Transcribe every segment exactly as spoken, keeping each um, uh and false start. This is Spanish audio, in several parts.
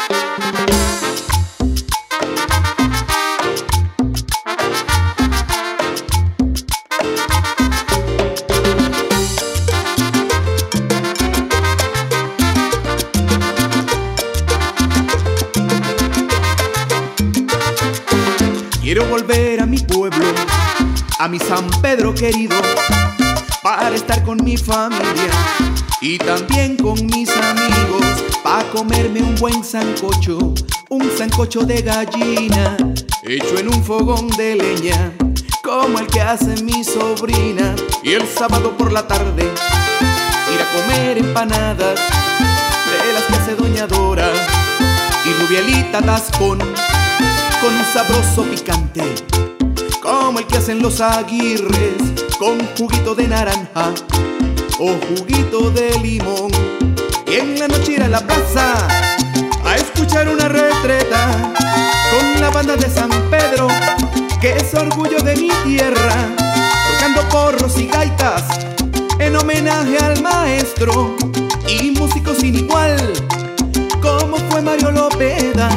Quiero volver a mi pueblo, a mi San Pedro querido, para estar con mi familia y también con mis amigos, para comerme un buen sancocho, un sancocho de gallina, hecho en un fogón de leña, como el que hace mi sobrina. Y el sábado por la tarde ir a comer empanadas de las que hace Doña Dora, y Rubielita Tascón con un sabroso picante, como el que hacen los Aguirres, con juguito de naranja o juguito de limón. Y en la noche ir a la plaza a escuchar una retreta con la banda de San Pedro, que es orgullo de mi tierra, tocando porros y gaitas en homenaje al maestro, y músicos sin igual como fue Mario Lopeda,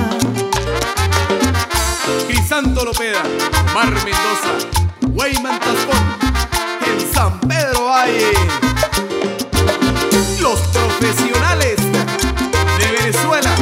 Crisanto Lopeda, Mar Mendoza, Weyman Tascón. En San Pedro hay los profesionales de Venezuela.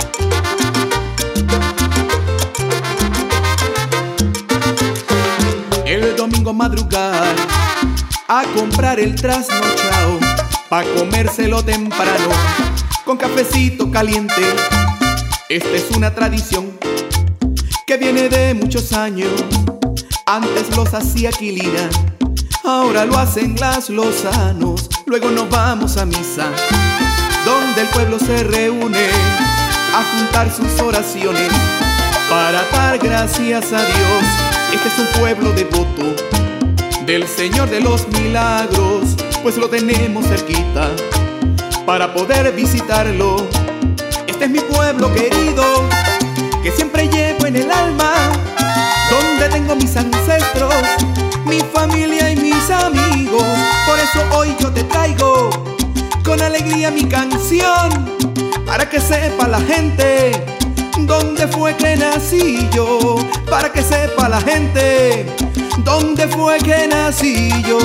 El domingo madrugar a comprar el trasnochao, pa' comérselo temprano con cafecito caliente. Esta es una tradición que viene de muchos años. Antes los hacía Quilina, ahora lo hacen las Lozanos. Luego nos vamos a misa, donde el pueblo se reúne a juntar sus oraciones para dar gracias a Dios. Este es un pueblo devoto del Señor de los Milagros, pues lo tenemos cerquita para poder visitarlo. Este es mi pueblo querido, que siempre llevo en el alma, donde tengo mis ancestros, mi familia y mis amigos. Por eso hoy yo te traigo con alegría mi canción, para que sepa la gente dónde fue que nací yo, para que sepa la gente dónde fue que nací yo.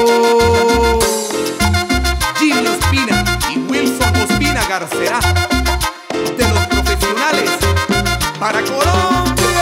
Jimmy Ospina y Wilson Ospina García, de los profesionales para Colombia.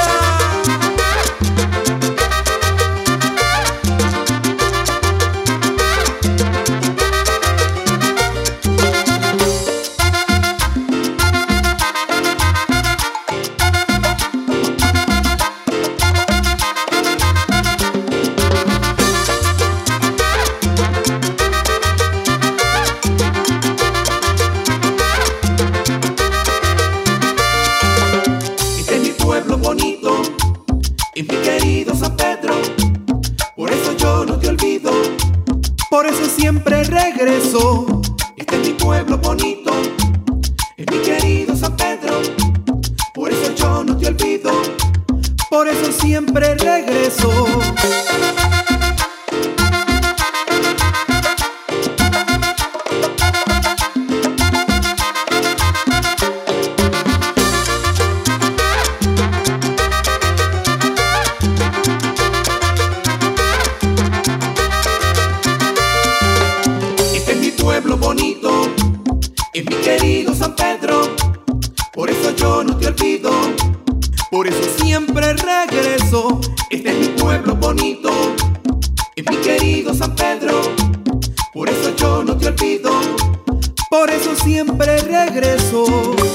Bonito, es mi querido San Pedro, por eso yo no te olvido, por eso siempre regreso. Este es mi pueblo bonito, es mi querido San Pedro, por eso yo no te olvido, por eso siempre regreso. Pueblo bonito, es mi querido San Pedro, por eso yo no te olvido, por eso siempre regreso. Este es mi pueblo bonito, es mi querido San Pedro, por eso yo no te olvido, por eso siempre regreso.